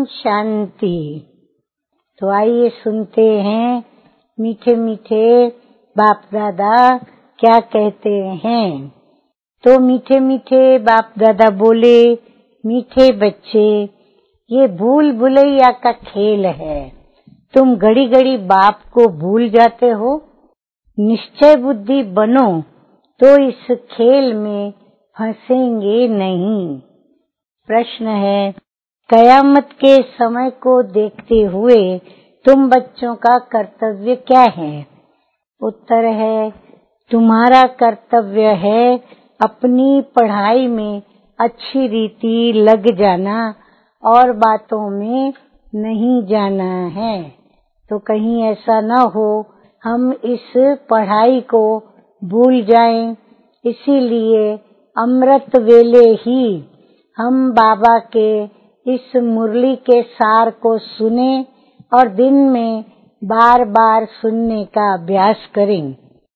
शांति। तो आइए सुनते हैं मीठे मीठे बाप दादा क्या कहते हैं। तो मीठे मीठे बाप दादा बोले, मीठे बच्चे, ये भूल भुलैया का खेल है। तुम घड़ी घड़ी बाप को भूल जाते हो। निश्चय बुद्धि बनो तो इस खेल में फंसेंगे नहीं। प्रश्न है, कयामत के समय को देखते हुए तुम बच्चों का कर्तव्य क्या है? उत्तर है, तुम्हारा कर्तव्य है अपनी पढ़ाई में अच्छी रीति लग जाना और बातों में नहीं जाना है। तो कहीं ऐसा न हो हम इस पढ़ाई को भूल जाएं। इसीलिए अमृत वेले ही हम बाबा के इस मुरली के सार को सुने और दिन में बार बार सुनने का अभ्यास करें।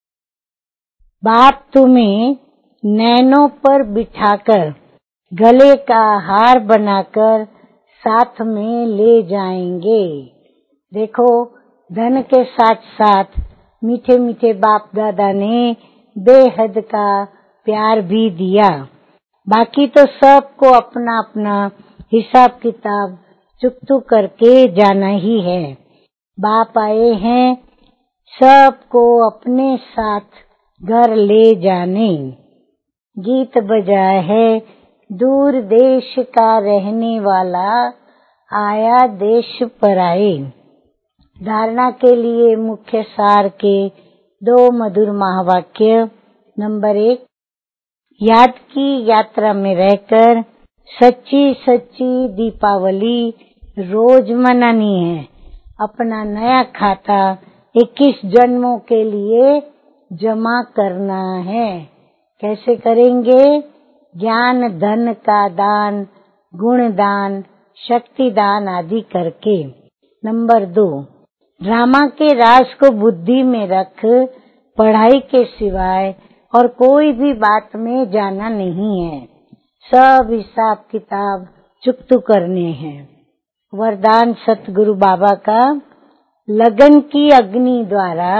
बाप तुम्हें नैनों पर बिठाकर गले का हार बनाकर साथ में ले जाएंगे। देखो, धन के साथ साथ मीठे मीठे बाप दादा ने बेहद का प्यार भी दिया। बाकी तो सबको अपना अपना हिसाब किताब चुकतू करके जाना ही है। बाप आए हैं सबको अपने साथ घर ले जाने। गीत बजा है, दूर देश का रहने वाला आया देश पर आए। धारणा के लिए मुख्य सार के 2 मधुर महावाक्य। नंबर 1, याद की यात्रा में रहकर सच्ची सच्ची दीपावली रोज मनानी है। अपना नया खाता 21 जन्मों के लिए जमा करना है। कैसे करेंगे? ज्ञान धन का दान, गुण दान, शक्ति दान आदि करके। नंबर 2, ड्रामा के राज को बुद्धि में रख पढ़ाई के सिवाय और कोई भी बात में जाना नहीं है। सब हिसाब किताब चुकतू करने हैं। वरदान सतगुरु बाबा का, लगन की अग्नि द्वारा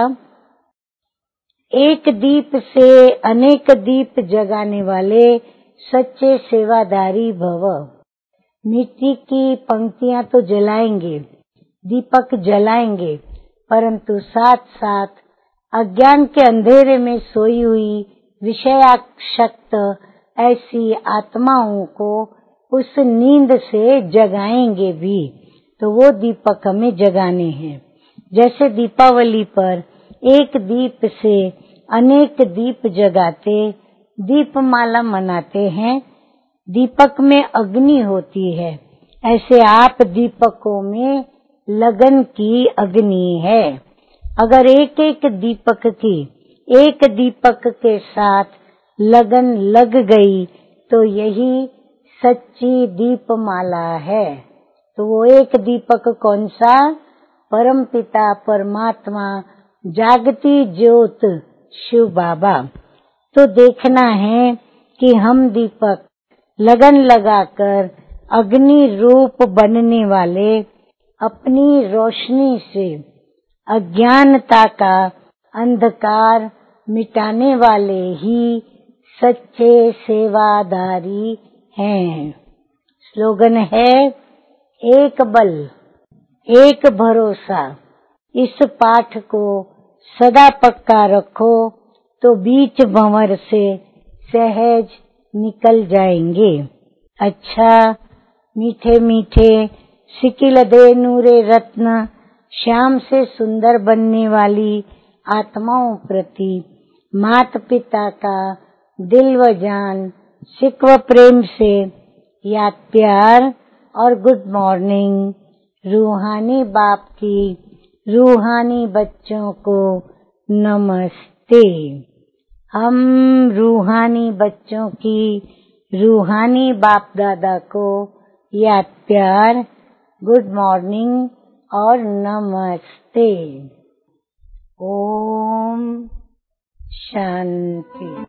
एक दीप से अनेक दीप जगाने वाले सच्चे सेवादारी भव। मिट्टी की पंक्तियां तो जलाएंगे, दीपक जलाएंगे, परंतु साथ साथ अज्ञान के अंधेरे में सोई हुई विषयासक्त ऐसी आत्माओं को उस नींद से जगाएंगे भी। तो वो दीपक हमें जगाने हैं। जैसे दीपावली पर एक दीप से अनेक दीप जगाते, दीपमाला मनाते हैं, दीपक में अग्नि होती है। ऐसे आप दीपकों में लगन की अग्नि है। अगर एक एक दीपक की एक दीपक के साथ लगन लग गई तो यही सच्ची दीपमाला है। तो वो एक दीपक कौन सा? परम पिता परमात्मा जागती ज्योत शिव बाबा। तो देखना है कि हम दीपक लगन लगाकर अग्नि रूप बनने वाले अपनी रोशनी से अज्ञानता का अंधकार मिटाने वाले ही सच्चे सेवादारी हैं। स्लोगन है, एक बल एक भरोसा। इस पाठ को सदा पक्का रखो तो बीच भंवर से सहज निकल जाएंगे। अच्छा, मीठे मीठे सिकिल दे नूरे रत्न श्याम से सुंदर बनने वाली आत्माओं प्रति मात पिता का दिल व जान सिक व प्रेम से याद प्यार और गुड मॉर्निंग। रूहानी बाप की रूहानी बच्चों को नमस्ते। हम रूहानी बच्चों की रूहानी बाप दादा को याद प्यार, गुड मॉर्निंग और नमस्ते। ओम शांति।